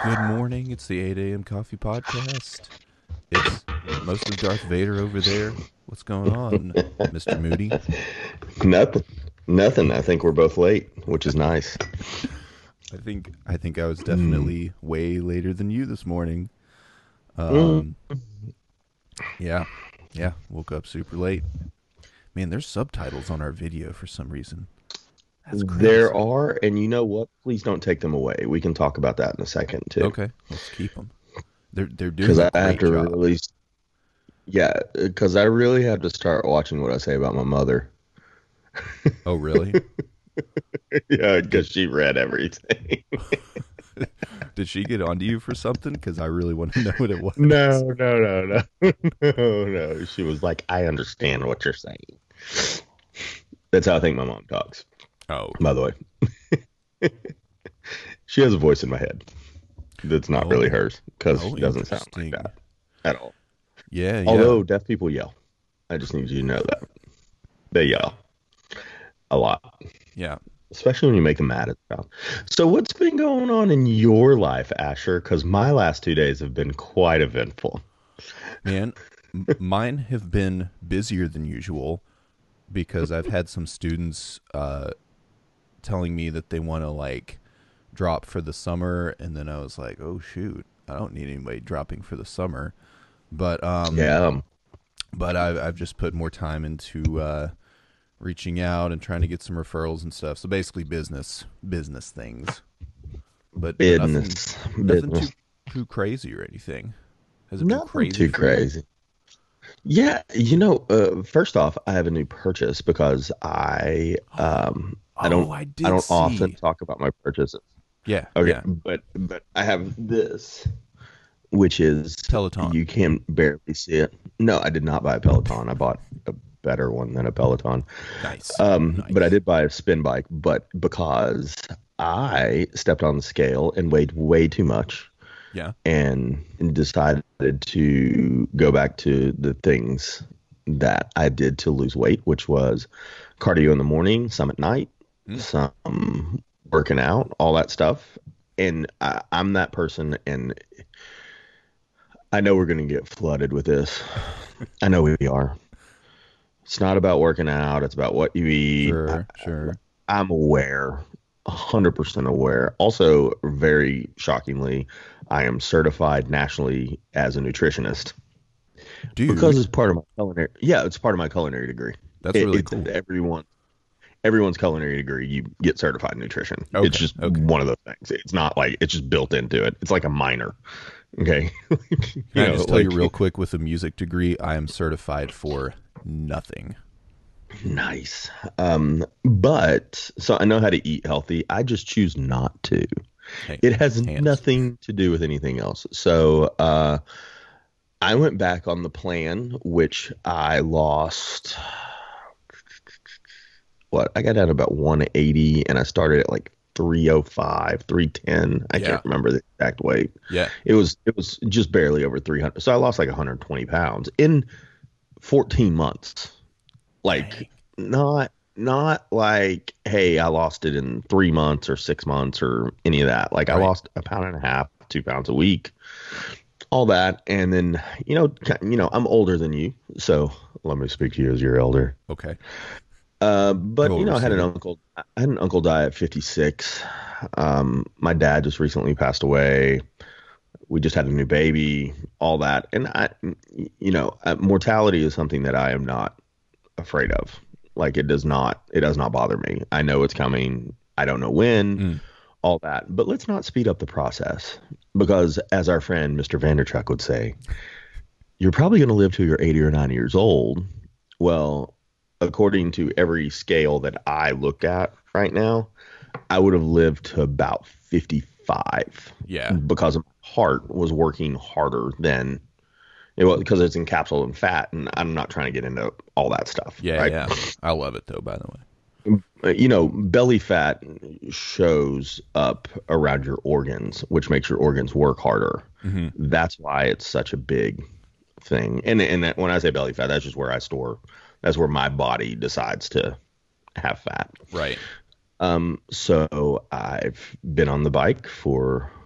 Good morning. It's the 8 a.m. Coffee Podcast. It's most of Darth Vader over there. What's going on, Mr. Moody? Nothing. Nothing. I think we're both late, which is nice. I think I was Mm. definitely way later than you this morning. Mm. Um, yeah, yeah. Woke up super late. Man, there's subtitles on our video for some reason. That's There crazy. are, and you know what? Please don't take them away. We can talk about that in a second too, Okay, let's keep them. They're doing because a I have great to job. really, yeah, because I really have to start watching what I say about my mother. Oh, really? Yeah, Did because she read everything. did she get onto you for something? Because I really want to know what it was. No, no, no, no, no, no. She was like, "I understand what you're saying." That's how I think my mom talks. Oh, By the way, she has a voice in my head that's not really oh, hers because oh, she doesn't sound like interesting. that at all. Yeah, yeah, Although deaf people yell. I just need you to know that. They yell a lot, yeah. especially when you make them mad at stuff. So, what's been going on in your life, Asher? Because my last 2 days have been quite eventful. Man, mine have been busier than usual because I've had some students telling me that they want to like drop for the summer, and then I was like, oh shoot, I don't need anybody dropping for the summer. But Yeah. I've just put more time into reaching out and trying to get some referrals and stuff. So basically, business things, but nothing Business. nothing Business. too crazy or anything. Has it been Nothing crazy too for you? crazy. Yeah, first off, I have a new purchase because I don't Oh, I I did don't often see. talk about my purchases. Yeah, Okay, yeah. but I have this, which is Peloton. you can barely see it. No, I did not buy a Peloton. I bought a better one than a Peloton. Nice. But I Nice. did buy a spin bike, but because I stepped on the scale and weighed way too much Yeah. and decided to go back to the things that I did to lose weight, which was cardio in the morning, some at night, Mm. some working out, all that stuff. And I'm that person, and I know we're going to get flooded with this. I know we are. It's not about working out, it's about what you eat. Sure, sure. I'm aware, 100% aware. Also, very shockingly, I am certified nationally as a nutritionist because Dude, it's part of my culinary. Yeah, it's part of my culinary degree. that's really It's cool. everyone's culinary degree. You get certified in nutrition. It's Okay, just okay. one of those things. It's not like it's just built into it. It's like a minor. Okay, Can I just tell you like real quick with a music degree, I am certified for nothing. nice. But so I know how to eat healthy. I just choose not to. Hey, It has hands. nothing to do with anything else. So I went back on the plan, which I lost. What I got down to about 180, and I started at like 305, 310. I Yeah. can't remember the exact weight. Yeah. It was just barely over 300. So I lost like 120 pounds in 14 months. Like Dang. not like, hey, I lost it in 3 months or 6 months or any of that. Like I Right. lost a pound and a half, 2 pounds a week, all that. And then, I'm older than you. So let me speak to you as your elder. Okay. But I'll I had an receive. uncle. I had an uncle die at 56. My dad just recently passed away. We just had a new baby, all that. And mortality is something that I am not afraid of. Like it does not bother me. I know it's coming. I don't know when, Mm. all that. But let's not speed up the process because, as our friend Mr. Vanderchuck would say, you're probably going to live till you're 80 or 90 years old. Well, according to every scale that I looked at right now, I would have lived to about 55 Yeah. because my heart was working harder than it was because it's encapsulated in fat. And I'm not trying to get into all that stuff, Yeah, right? yeah. I love it though, by the way. Belly fat shows up around your organs, which makes your organs work harder. Hmm. That's why it's such a big thing. And that, when I say belly fat, that's just where I store. That's where my body decides to have fat. Right. So I've been on the bike for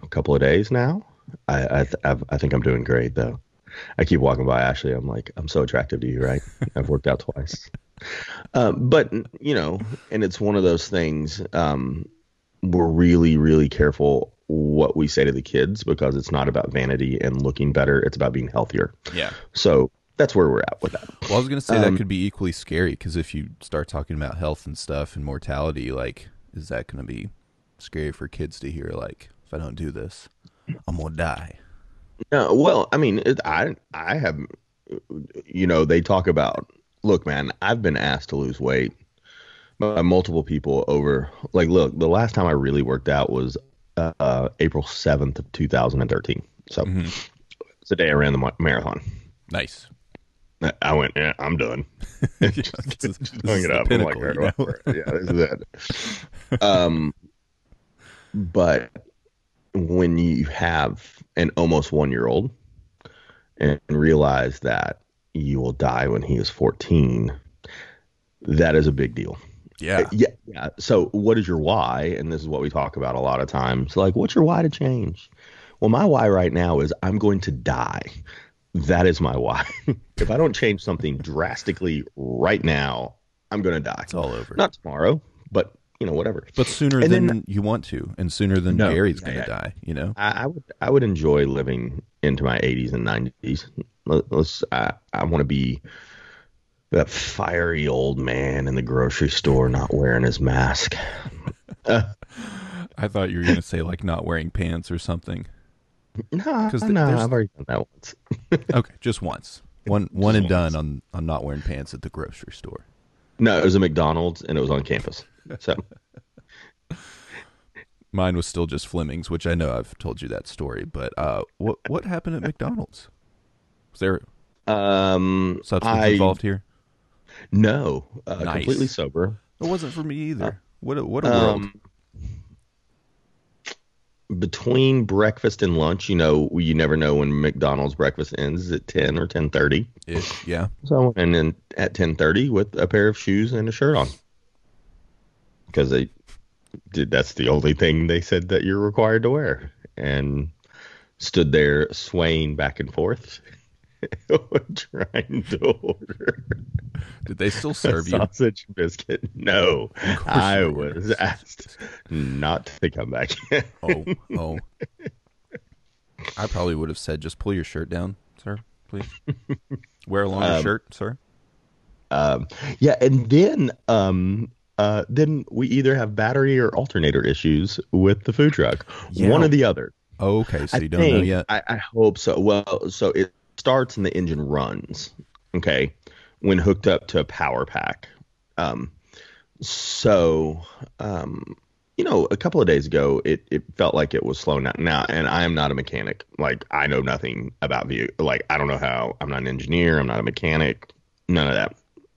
a couple of days now. I think I'm doing great though. I keep walking by Ashley. I'm like, I'm so attractive to you, right? I've worked out twice. But and it's one of those things. We're really, really careful what we say to the kids because it's not about vanity and looking better. It's about being healthier. Yeah. So that's where we're at with that. Well, I was going to say that could be equally scary because if you start talking about health and stuff and mortality, like, is that going to be scary for kids to hear? Like, if I don't do this, I'm going to die. No, well, I mean, I have, they talk about, look, man, I've been asked to lose weight by multiple people over, like, look, the last time I really worked out was April 7th of 2013. So it's the day I ran the marathon. Nice. I went, yeah, I'm done. Just hung it up. Pinnacle, I'm like, yeah, this is it. But when you have an almost 1-year-old and realize that you will die when he is 14, that is a big deal. Yeah. Yeah. So what is your why? And this is what we talk about a lot of times. Like, what's your why to change? Well, my why right now is I'm going to die. That is my why. If I don't change something drastically right now, I'm going to die. It's all over. Not tomorrow, but whatever. But sooner than you want to, and sooner than Gary's going to die. I would enjoy living into my 80s and 90s. I want to be that fiery old man in the grocery store not wearing his mask. I thought you were going to say like not wearing pants or something. No, I've already done that once. Okay, just once. One and done on not wearing pants at the grocery store. No, it was a McDonald's and it was on campus. So mine was still just Fleming's, which I know I've told you that story. But what happened at McDonald's? Was there substance involved here? No, Nice. completely sober. It wasn't for me either. What a world. Between breakfast and lunch, you never know when McDonald's breakfast ends. Is it 10 or 10:30? Yeah. So I went in at 10:30 with a pair of shoes and a shirt on. Because that's the only thing they said that you're required to wear. And stood there swaying back and forth trying to order. Did they still serve you? Sausage biscuit? No. I was asked not to come back. Oh. I probably would have said, just pull your shirt down, sir, please. Wear a longer shirt, sir. Yeah, and then we either have battery or alternator issues with the food truck. Yeah. One or the other. Oh, okay, so you don't know yet? I hope so. Well, so it starts and the engine runs, okay, when hooked up to a power pack. A couple of days ago, it felt like it was slowing down. Now, and I am not a mechanic. Like, I know nothing about like, I don't know how. I'm not an engineer. I'm not a mechanic. None of that.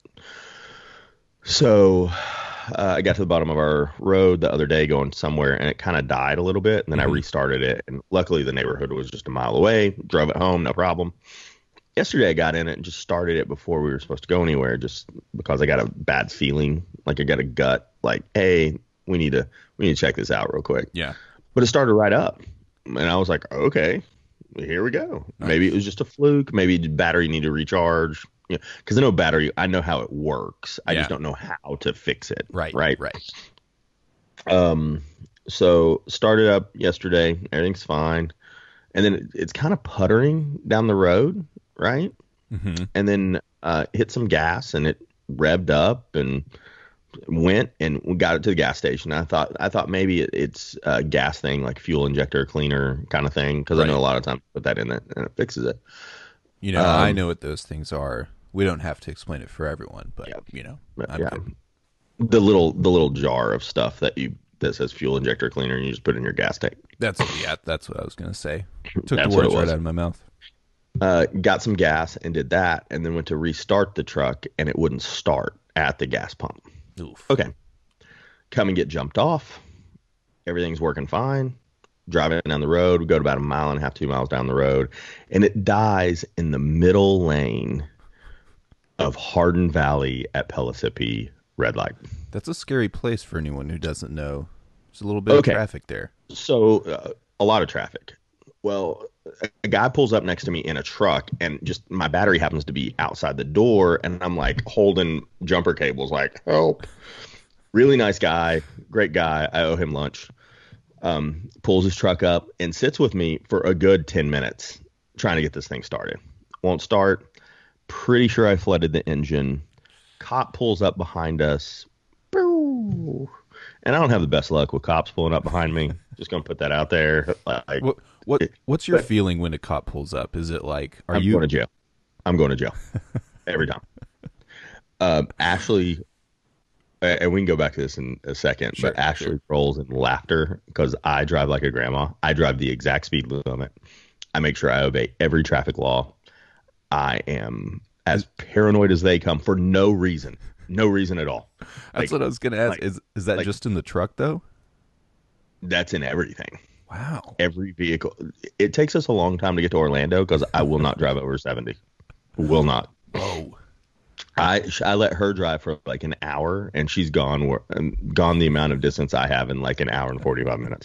So I got to the bottom of our road the other day going somewhere, and it kind of died a little bit. And then I restarted it. And luckily, the neighborhood was just a mile away. Drove it home, no problem. Yesterday, I got in it and just started it before we were supposed to go anywhere, just because I got a bad feeling. Like, I got a gut, like, hey, we need to check this out real quick. Yeah. But it started right up. And I was like, okay, here we go. Nice. Maybe it was just a fluke. Maybe the battery needed to recharge. Because I know battery, I know how it works. I just don't know how to fix it. Right. So started up yesterday. Everything's fine. And then it's kind of puttering down the road, right? Mm-hmm. And then hit some gas, and it revved up and went, and we got it to the gas station. I thought maybe it's a gas thing, like fuel injector cleaner kind of thing, because I know a lot of times put that in it and it fixes it. I know what those things are. We don't have to explain it for everyone, but I'm good. The little jar of stuff that says fuel injector cleaner, and you just put in your gas tank. That's what I was gonna say. Took the words right out of my mouth. Got some gas and did that, and then went to restart the truck, and it wouldn't start at the gas pump. Oof. Okay, come and get jumped off. Everything's working fine. Driving down the road, we go to about 1.5 miles, 2 miles down the road, and it dies in the middle lane of Hardin Valley at Pellissippi red light. That's a scary place for anyone who doesn't know. There's a little bit of traffic there. So a lot of traffic. Well, a guy pulls up next to me in a truck, and just my battery happens to be outside the door, and I'm like holding jumper cables, like help. Really nice guy, great guy. I owe him lunch. Pulls his truck up and sits with me for a good 10 minutes trying to get this thing started. Won't start. Pretty sure I flooded the engine. Cop pulls up behind us. Boo. And I don't have the best luck with cops pulling up behind me. Just gonna put that out there. Like, what's your feeling when a cop pulls up? Is it like, I'm going to jail? I'm going to jail every time. Ashley, and we can go back to this in a second, Sure, but Ashley rolls in laughter because I drive like a grandma. I drive the exact speed limit. I make sure I obey every traffic law. I am as paranoid as they come for no reason. No reason at all. That's what I was going to ask. Is that just in the truck, though? That's in everything. Wow. Every vehicle. It takes us a long time to get to Orlando because I will not drive over 70. Will not. Whoa. I let her drive for like an hour, and she's gone the amount of distance I have in like an hour and 45 minutes.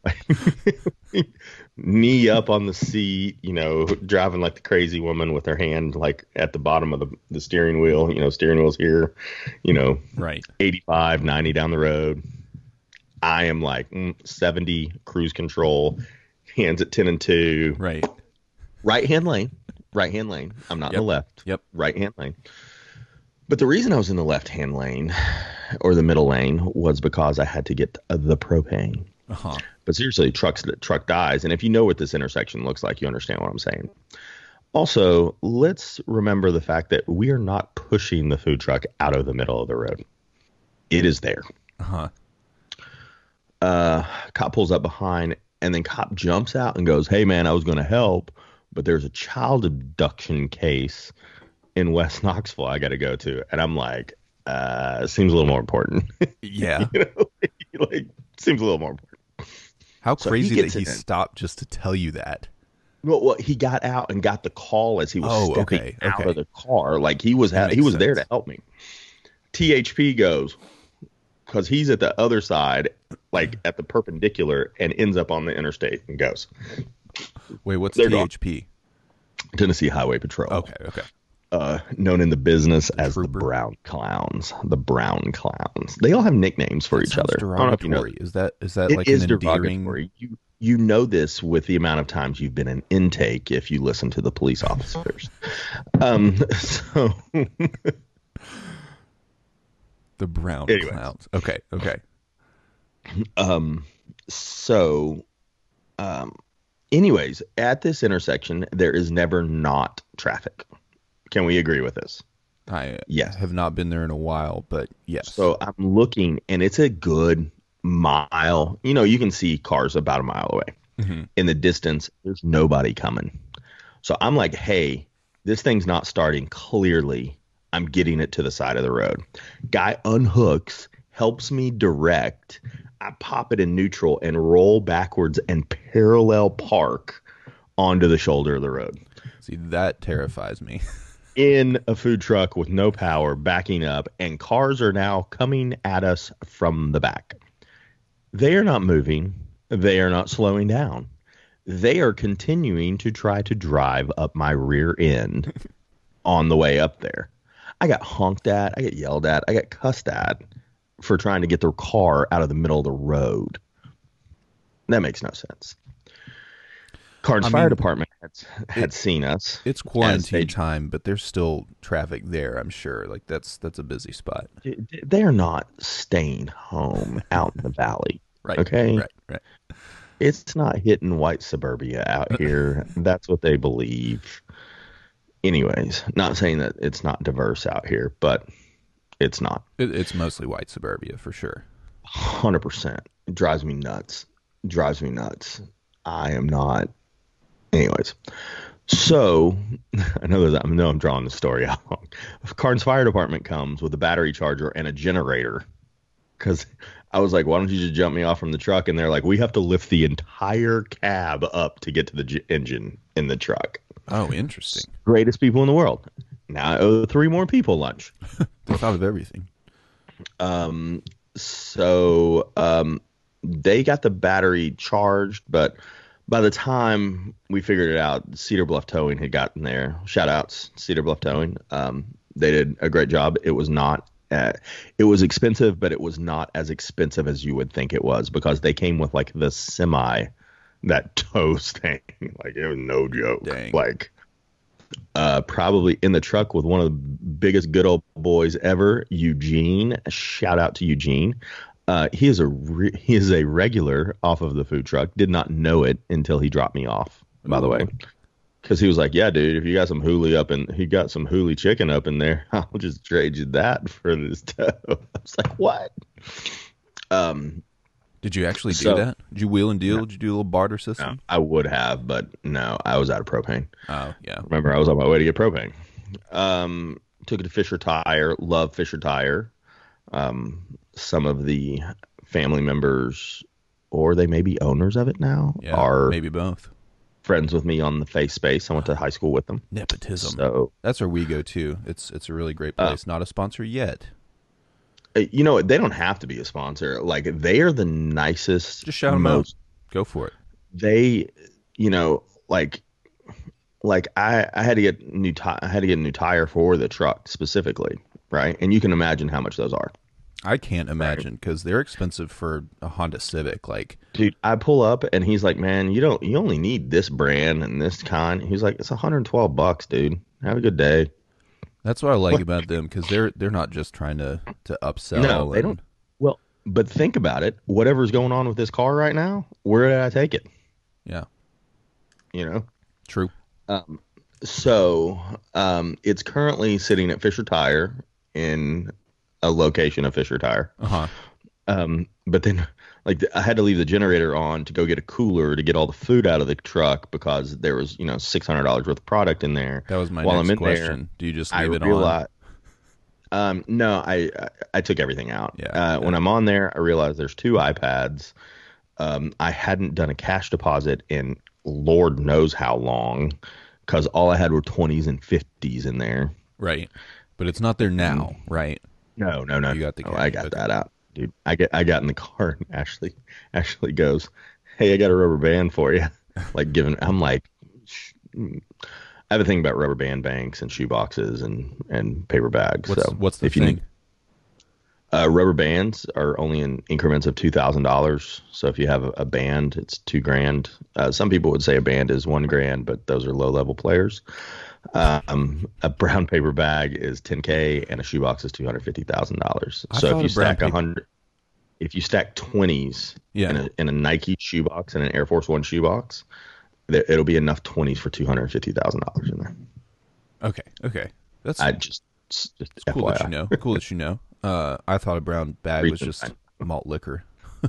Knee up on the seat, driving like the crazy woman with her hand like at the bottom of the steering wheel. Steering wheel's here. Right. 85, 90 down the road. I am like 70 cruise control, hands at 10 and 2. Right. Right hand lane. I'm not in the left. Yep. Right hand lane. But the reason I was in the left-hand lane or the middle lane was because I had to get the propane. Uh-huh. But seriously, truck dies. And if you know what this intersection looks like, you understand what I'm saying. Also, let's remember the fact that we are not pushing the food truck out of the middle of the road. It is there. Uh-huh. Cop pulls up behind, and then cop jumps out and goes, "Hey, man, I was going to help, but there's a child abduction case in West Knoxville I got to go to." And I'm like, seems a little more important. Yeah. Like, seems a little more important. How So crazy he that gets he in. stopped just to tell you that. Well, he got out and got the call as he was stepping out of the car. Like he was That he makes was there to sense. help me. THP goes, because he's at the other side, like at the perpendicular, and ends up on the interstate and goes. Wait, what's They're gone. THP? Tennessee Highway Patrol. Okay. Known in the business as the Trooper. Brown Clowns. The Brown Clowns. They all have nicknames for each Sounds other. I don't know if you know. derogatory. Is that It like is an endearing? derogatory. You know this with the amount of times you've been in intake if you listen to the police officers. So The Brown Anyways. Clowns. Okay. So, anyways, at this intersection, there is never not traffic. Can we agree with this? I Yes. have not been there in a while, but yes. So I'm looking, and it's a good mile. You can see cars about a mile away. Mhm. In the distance, there's nobody coming. So I'm like, hey, this thing's not starting. Clearly, I'm getting it to the side of the road. Guy unhooks, helps me direct. I pop it in neutral and roll backwards and parallel park onto the shoulder of the road. See, that terrifies me. In a food truck with no power, backing up, and cars are now coming at us from the back. They are not moving. They are not slowing down. They are continuing to try to drive up my rear end on the way up there. I got honked at. I got yelled at. I got cussed at for trying to get their car out of the middle of the road. That makes no sense. Carnes Fire Department had seen us. It's quarantine time, but there's still traffic there, I'm sure. Like that's a busy spot. They are not staying home out in the valley. Right. Okay. Right. It's not hitting white suburbia out here. That's what they believe. Anyways, not saying that it's not diverse out here, but it's not. It's mostly white suburbia for sure. 100%. It drives me nuts. I am not. Anyways, so I know I'm drawing the story out long. Carnes Fire Department comes with a battery charger and a generator, because I was like, why don't you just jump me off from the truck? And they're like, we have to lift the entire cab up to get to the engine in the truck. Oh, interesting. Greatest people in the world. Now I owe 3 more people lunch. They thought of everything. So they got the battery charged, but By the time we figured it out, Cedar Bluff Towing had gotten there. Shout outs, Cedar Bluff Towing. They did a great job. It was not, it was expensive, but it was not as expensive as you would think it was because they came with like the semi that tows thing. Like it was no joke. Dang. Like probably in the truck with one of the biggest good old boys ever, Eugene. Shout out to Eugene. He is a regular off of the food truck. Did not know it until he dropped me off, by the way. Because he was like, yeah, dude, if you got some he got some Hooli chicken up in there, I'll just trade you that for this tow. I was like, what? Did you actually do that? Did you wheel and deal? No. Did you do a little barter system? No, I would have, but no, I was out of propane. Oh, yeah. Remember, I was on my way to get propane. Took it to Fisher Tire. Love Fisher Tire. Some of the family members, or they may be owners of it now, Yeah, are maybe both. friends with me on the Face Space. I went to high school with them. Nepotism. So That's where we go too. It's a really great place. Not a sponsor yet. you know, they don't have to be a sponsor. Like they are the nicest. Just shout them out. Go for it. They, you know, like I had to get I had to get a new tire for the truck specifically, right? And you can imagine how much those are. I can't imagine because they're expensive for a Honda Civic. Like, Dude, I pull up and he's like, "Man, you only need this brand and this kind." He's like, "It's $112, dude. Have a good day." that's what I like about them because they're not just trying to upsell. No, they don't. Well, but think about it. Whatever's going on with this car right now, where did I take it? Yeah, You know. true. So it's currently sitting at Fisher Tire in a location of Fisher Tire. Uh huh. But then, like, I had to leave the generator on to go get a cooler to get all the food out of the truck because there was, $600 worth of product in there. That was my While next I'm in question. there, Do you just I leave it realized. No, I took everything out. Yeah, When I'm on there, I realized there's two iPads. I hadn't done a cash deposit in Lord knows how long because all I had were 20s and 50s in there. on? Right, but it's not there now, right? No. You got the No, cash. I got Okay. that out, dude. I got in the car and Ashley goes, "Hey, I got a rubber band for you." I'm like, I have a thing about rubber band banks and shoe boxes and paper bags. What's the if you thing? need rubber bands are only in increments of $2,000. So if you have a band, it's $2,000. Some people would say a band is $1,000, but those are low level players. A brown paper bag is $10K and a shoebox is $250,000. I So thought if you a brown stack 100, if you stack 20s Yeah. in a Nike shoebox and an Air Force One shoebox, it'll be enough 20s for $250,000 in there. Okay. That's Just cool FYI. that you know. Cool that you know. I thought a brown bag was just Reason malt liquor.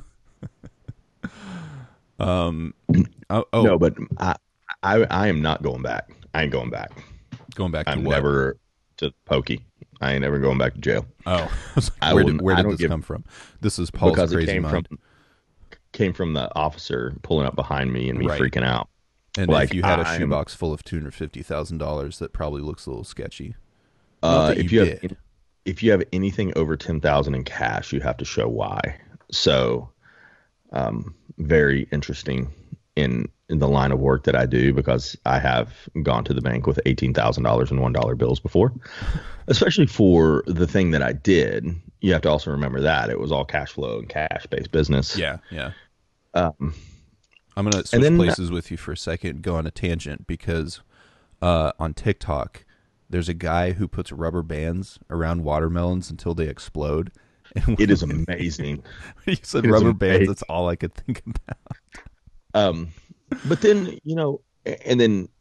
No, but I am not going back. I ain't going back. Going back to I'm what? never to Pokey. I ain't never going back to jail. Oh, I where wouldn't- did, where I did don't this give- come from? This is Paul's Because it crazy mind. came from the officer pulling up behind me and me Right. freaking out. And like, if you had a I'm- shoebox full of $250,000, that probably looks a little sketchy. Not that If you you did. have if you have anything over 10,000 in cash, you have to show why. So, very interesting in the line of work that I do because I have gone to the bank with $18,000 in $1 bills before, especially for the thing that I did. You have to also remember that it was all cash flow and cash based business. Yeah. I'm going to switch then- places with you for a second and go on a tangent because on TikTok, there's a guy who puts rubber bands around watermelons until they explode. And It is amazing. you said it is rubber bands, amazing. that's all I could think about. But then, and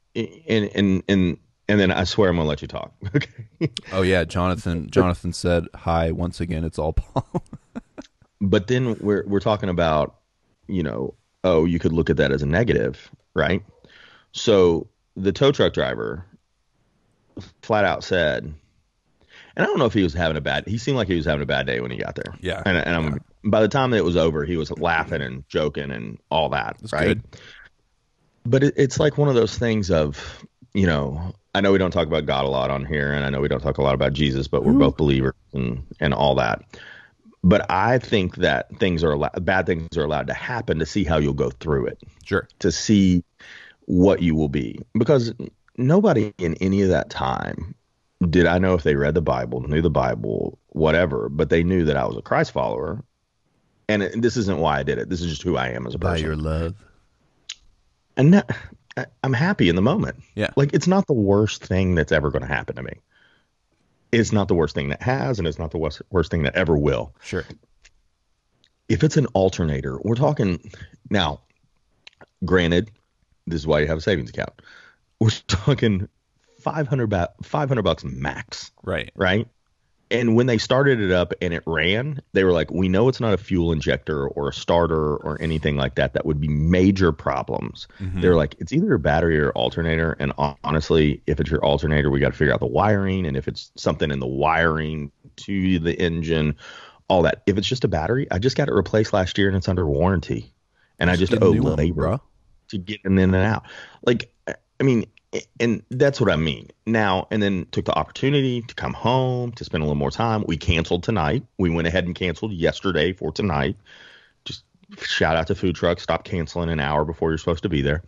then I swear I'm gonna let you talk. Okay. Oh, yeah, Jonathan said, hi, once again, it's all Paul. But then we're talking about, you could look at that as a negative, right? So the tow truck driver flat out said, and I don't know if he seemed like he was having a bad day when he got there. Yeah. And by the time that it was over, he was laughing and joking and all that, That's right? good. But it's like one of those things of, I know we don't talk about God a lot on here, and I know we don't talk a lot about Jesus, but we're both believers and all that. But I think that bad things are allowed to happen to see how you'll go through it, Sure. to see what you will be. Because nobody in any of that time did I know if they read the Bible, knew the Bible, whatever, but they knew that I was a Christ follower. And this isn't why I did it. This is just who I am as a By person. your love. And I'm happy in the moment. Yeah. Like, it's not the worst thing that's ever going to happen to me. It's not the worst thing that has, and it's not the worst thing that ever will. Sure. If it's an alternator, we're talking now, granted, this is why you have a savings account. We're talking 500 bucks max. Right. Right. And when they started it up and it ran, they were like, we know it's not a fuel injector or a starter or anything like that. That would be major problems. Mm-hmm. They're like, it's either a battery or alternator. And honestly, if it's your alternator, we got to figure out the wiring. And if it's something in the wiring to the engine, all that. If it's just a battery, I just got it replaced last year and it's under warranty. And I just get a owe new one, labor bro. to get in and out. Like, I mean, and that's what I mean. Now, and then took the opportunity to come home, to spend a little more time. We canceled tonight. We went ahead and canceled yesterday for tonight. Just shout out to food trucks. Stop canceling an hour before you're supposed to be there.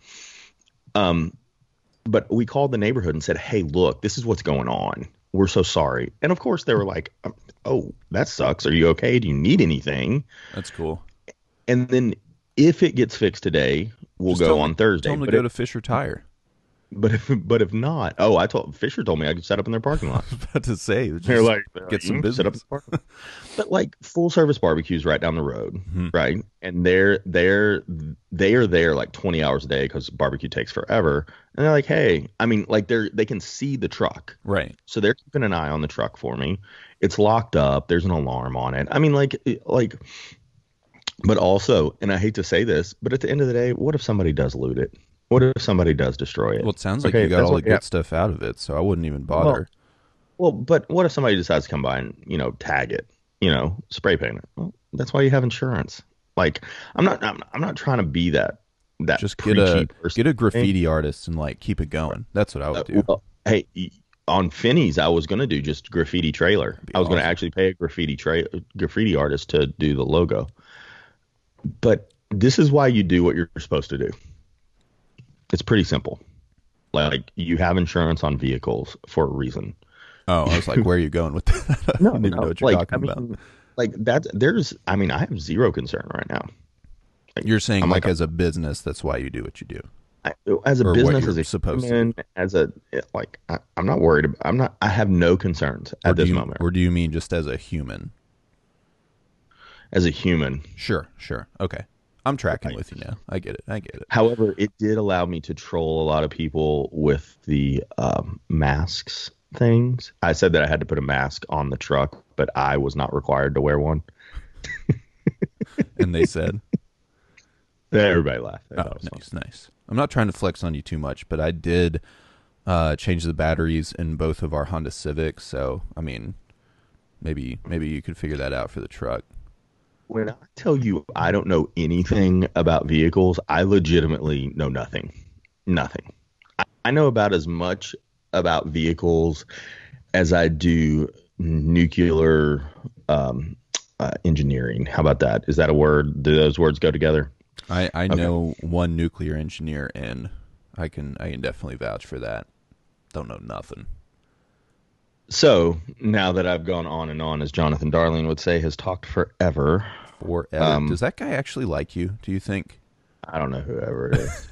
But we called the neighborhood and said, hey, look, this is what's going on. We're so sorry. And of course they were like, oh, that sucks. Are you okay? Do you need anything? That's cool. And then if it gets fixed today, we'll Just go on Thursday. Tell them to go to Fisher Tire. But if not, Fisher told me I could set up in their parking lot. I was about to say, They're like, get some "You can set up in business. the parking lot." But like full service barbecues right down the road, Mhm. right? And they are there like 20 hours a day because barbecue takes forever. And they're like, hey, I mean, like they can see the truck, Right. so they're keeping an eye on the truck for me. It's locked up. There's an alarm on it. I mean, like, but also, and I hate to say this, but at the end of the day, what if somebody does loot it? What if somebody does destroy it? Well, it sounds like Okay, you got that's all the what- good yeah. stuff out of it, so I wouldn't even bother. Well, but what if somebody decides to come by and, tag it, spray paint it? Well, that's why you have insurance. Like, I'm not trying to be that Just preachy person. get a graffiti artist and like keep it going. That's what I would do. Well, hey, on Finney's, I was going to do just graffiti trailer. Be I was going to awesome. actually pay a graffiti artist to do the logo. But this is why you do what you're supposed to do. It's pretty simple. Like, you have insurance on vehicles for a reason. Oh, I was like, where are you going with that? I don't even know what you're talking about. Like that, I have zero concern right now. You're saying I'm like like- as a business, that's why you do what you do. As a Or what business, you're as a supposed to human, I'm not worried. I have no concerns Or at do this you, moment. Or do you mean just as a human? As a human, Sure. Okay. I'm tracking with you now. I get it. however, it did allow me to troll a lot of people with the masks things. I said that I had to put a mask on the truck, but I was not required to wear one. And they said, Everybody laughed. I oh, thought it was nice. I'm not trying to flex on you too much, but I did change the batteries in both of our Honda Civics. So, I mean, maybe you could figure that out for the truck. When I tell you I don't know anything about vehicles, I legitimately know nothing. Nothing. I know about as much about vehicles as I do nuclear engineering. How about that? Is that a word? Do those words go together? I know one nuclear engineer, and I can definitely vouch for that. Don't know nothing. So now that I've gone on and on, as Jonathan Darling would say, has talked forever. Forever. Does that guy actually like you? Do you think? I don't know whoever it is.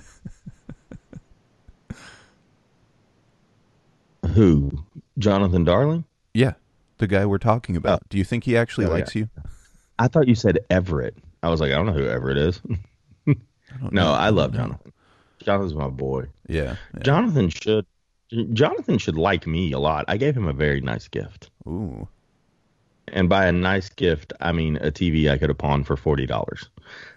Who? Jonathan Darling? Yeah, the guy we're talking about. Do you think he actually Oh, yeah. likes you? I thought you said Everett. I was like, I don't know who Everett is. I don't No, know. I love Jonathan. Jonathan's my boy. Yeah. Jonathan should like me a lot. I gave him a very nice gift. Ooh. And by a nice gift, I mean a TV I could have pawned for $40.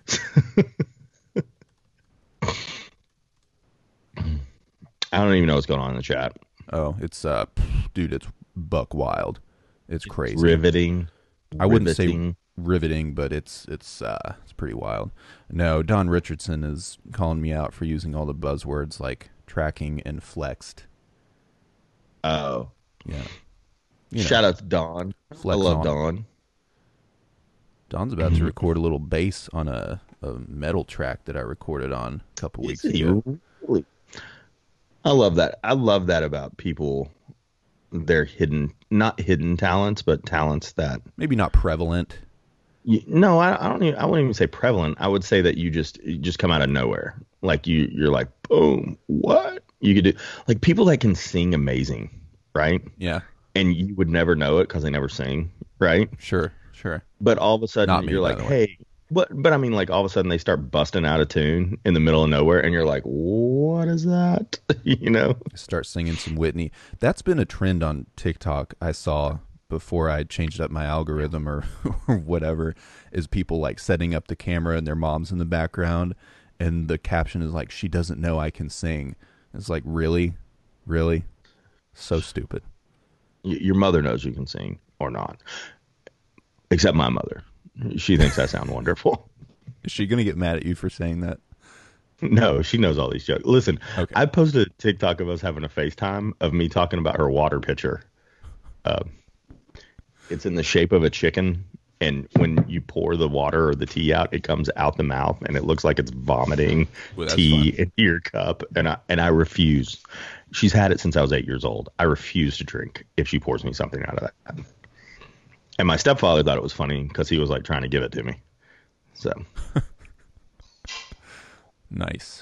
I don't even know what's going on in the chat. Oh, it's dude, it's buck wild. It's crazy. Riveting. I wouldn't Riveting. say riveting, but it's pretty wild. No, Don Richardson is calling me out for using all the buzzwords like tracking and flexed. Oh. Yeah. Shout out to Don. I Flex love on. Don. Don's about to record a little bass on a metal track that I recorded on a couple Is weeks he ago. really? I love that. I love that about people. They're hidden, not hidden talents, but talents that Maybe not prevalent. no, I don't even, I wouldn't even say prevalent. I would say that you just come out of nowhere. Like you're like, boom, what? You could do like people that can sing amazing, right? Yeah, And you would never know it because they never sing, right? sure. But all of a sudden Not me, you're by like, the way. hey, but I mean like all of a sudden they start busting out a tune in the middle of nowhere and you're like, what is that? You know? Start singing some Whitney. That's been a trend on TikTok I saw before I changed up my algorithm or, or whatever, is people like setting up the camera and their mom's in the background and the caption is like, she doesn't know I can sing. It's like, really? Really? So stupid. Your mother knows you can sing or not. Except my mother. She thinks I sound wonderful. Is she going to get mad at you for saying that? No, she knows all these jokes. Listen, Okay. I posted a TikTok of us having a FaceTime of me talking about her water pitcher. Uh, it's in the shape of a chicken, and when you pour the water or the tea out, it comes out the mouth, and it looks like it's vomiting Well, that's tea fun. into your cup. And I refuse. She's had it since I was 8 years old. I refuse to drink if she pours me something out of that. And my stepfather thought it was funny because he was like trying to give it to me. So Nice.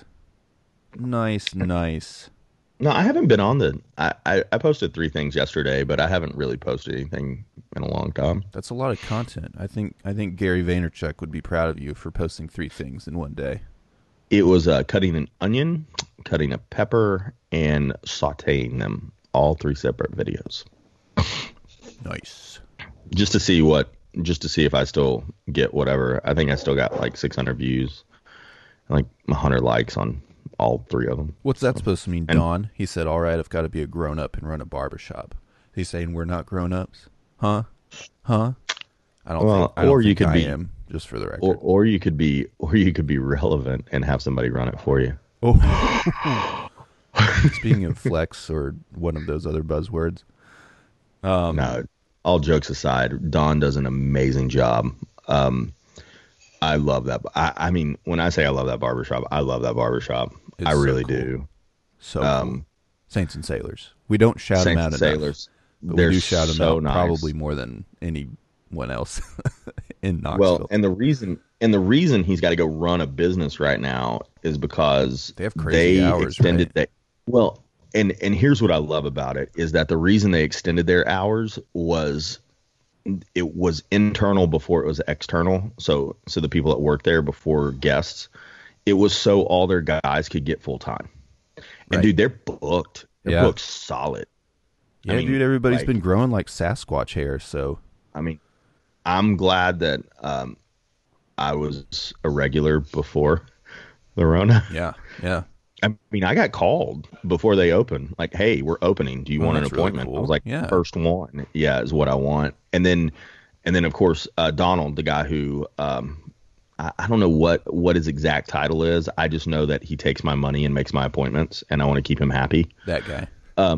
Nice. no, I haven't been on the. I posted 3 things yesterday, but I haven't really posted anything in a long time. That's a lot of content. I think Gary Vaynerchuk would be proud of you for posting 3 things in one day. It was cutting an onion, cutting a pepper, and sautéing them. All 3 separate videos, Nice. just to see if I still get whatever. I think I still got like 600 views, like 100 likes on all 3 of them. What's that supposed to mean, And Don? He said, all right, I've got to be a grown-up and run a barbershop. He's saying we're not grown-ups? Huh? I well, I don't or you think could I be, am, just for the record. or you could be, relevant and have somebody run it for you. Oh. Speaking of flex or one of those other buzzwords. No, all jokes aside, Don does an amazing job. I love that. I mean, when I say I love that barbershop, I love that barbershop. It's I so really cool. do. So cool. Saints and Sailors. We don't shout them Saints out and enough. Sailors, But they're we do shout them so out nice. probably more than anyone else in Well, Knoxville. and the reason he's got to go run a business right now is because They have crazy hours, extended right? that. Well, and here's what I love about it is that the reason they extended their hours was it was internal before it was external. So the people that work there before guests, it was so all their guys could get full time. And Right. dude, they're booked. They're Yeah. booked solid. Yeah, I mean, dude, everybody's like- been growing like Sasquatch hair, so I mean, I'm glad that I was a regular before the Rona. yeah. I mean, I got called before they opened. Like, hey, we're opening. Do you want an that's really appointment? cool. I was like, Yeah. first one. Yeah, is what I want. And then of course, Donald, the guy who I don't know what his exact title is. I just know that he takes my money and makes my appointments, and I want to keep him happy. That guy.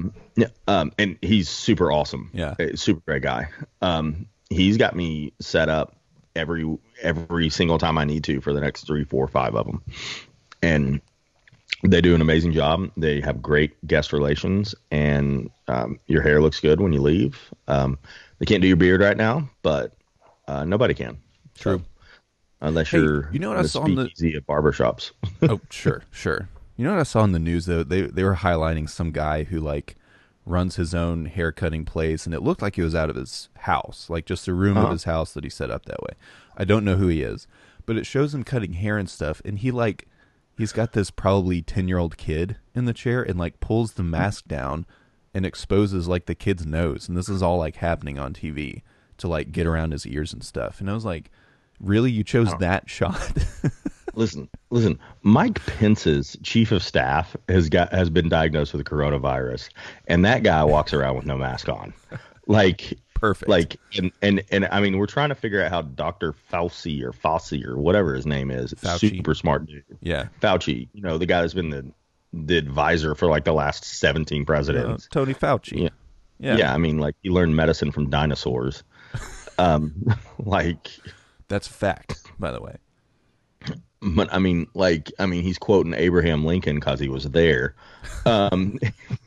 And he's super awesome. Yeah. Super great guy. He's got me set up every single time I need to for the next 3, 4, 5 of them. And they do an amazing job. They have great guest relations, and your hair looks good when you leave. They can't do your beard right now, but nobody can. True. So, unless Hey, you're you know what I the saw in the- speakeasy at barbershops. Oh, sure. You know what I saw in the news though? They were highlighting some guy who like runs his own hair cutting place, and it looked like he was out of his house, like just a room of his house that he set up that way. I don't know who he is, but it shows him cutting hair and stuff, and he's got this probably 10-year-old kid in the chair and like pulls the mask down and exposes like the kid's nose, and this is all like happening on TV to like get around his ears and stuff. And I was like, really, you chose that shot? Listen. Mike Pence's chief of staff has been diagnosed with coronavirus, and that guy walks around with no mask on. Like Perfect. Like and I mean, we're trying to figure out how Dr. Fauci or whatever his name is, Fauci. super smart dude. Yeah. Fauci, the guy that's been the advisor for like the last 17 presidents. Tony Fauci. Yeah. I mean, like he learned medicine from dinosaurs. Like That's fact, by the way. But he's quoting Abraham Lincoln because he was there. Um,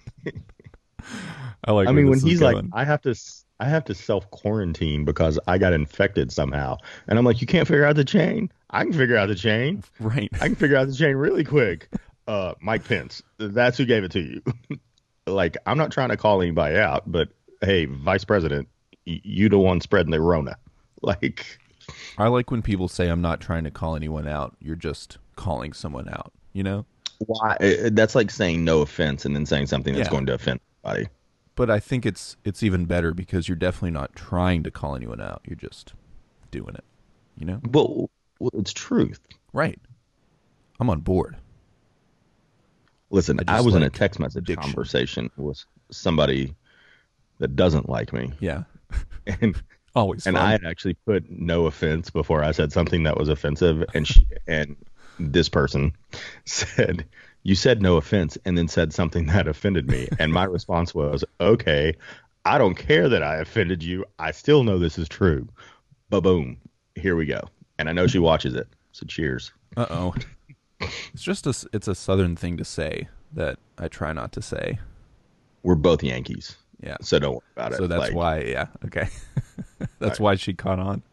I like I where mean, when this is he's like, going. I have to self quarantine because I got infected somehow, and I'm like, you can't figure out the chain. I can figure out the chain. Right. I can figure out the chain really quick. Mike Pence, that's who gave it to you. Like, I'm not trying to call anybody out, but hey, Vice President, you the one spreading the Rona. Like, I like when people say I'm not trying to call anyone out. You're just calling someone out, you know? why? That's like saying no offense and then saying something that's Yeah. going to offend somebody. But I think it's even better because you're definitely not trying to call anyone out. You're just doing it, you know? Well, it's truth. Right. I'm on board. Listen, I I just was in a like text message diction. conversation with somebody that doesn't like me, Yeah. and Always fun. I had actually put no offense before I said something that was offensive, and and this person said, "You said no offense," and then said something that offended me, and my response was, "Okay, I don't care that I offended you. I still know this is true." Ba-boom, here we go, and I know she watches it, so cheers. Uh-oh. It's a southern thing to say that I try not to say. We're both Yankees, Yeah. so don't worry about it. So that's Like, why, yeah. Okay. That's Right. why she caught on.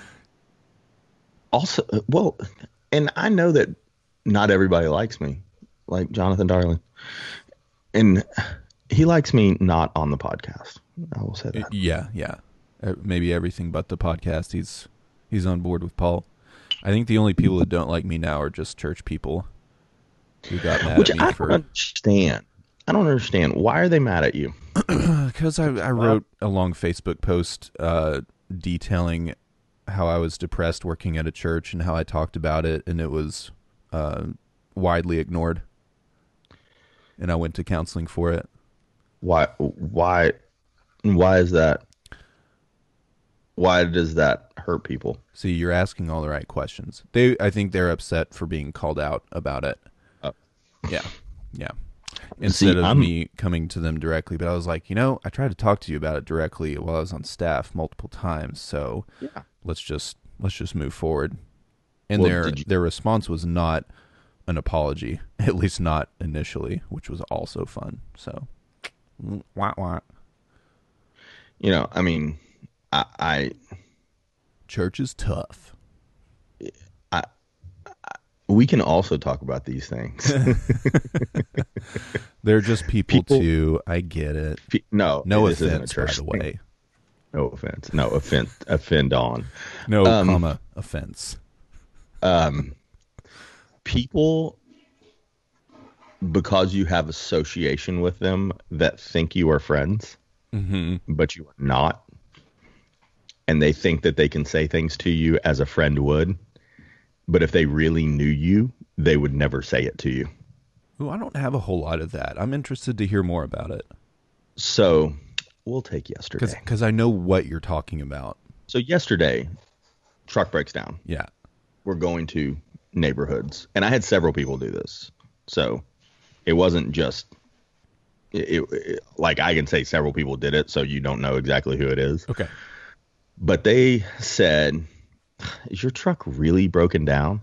Also, well, and I know that not everybody likes me, like Jonathan Darling, and he likes me not on the podcast. I will say that. Yeah, yeah. Maybe everything but the podcast. He's on board with Paul. I think the only people that don't like me now are just church people who got mad Which at me I for don't understand. I don't understand. Why are they mad at you? because I wrote a long Facebook post detailing how I was depressed working at a church and how I talked about it, and it was widely ignored. And I went to counseling for it. Why is that? Why does that hurt people? See, you're asking all the right questions. I think they're upset for being called out about it. Oh. Yeah, yeah. Instead of I'm- me coming to them directly, but I was like, I tried to talk to you about it directly while I was on staff multiple times. So Yeah. let's just move forward. And Well, their response was not an apology, at least not initially, which was also fun. So, wah, wah. I mean, I Church is tough. we can also talk about these things. They're just people People- too. I get it. No, No this isn't a offense, by church the thing. way. No offense. No offense. Offend on. No, offense. People, because you have association with them that think you are friends, but you are not, and they think that they can say things to you as a friend would, but if they really knew you, they would never say it to you. Ooh, I don't have a whole lot of that. I'm interested to hear more about it So we'll take yesterday. because I know what you're talking about. So yesterday, truck breaks down. Yeah. We're going to neighborhoods, and I had several people do this. So it wasn't just like I can say several people did it, so you don't know exactly who it is. Okay. But they said, "Is your truck really broken down?"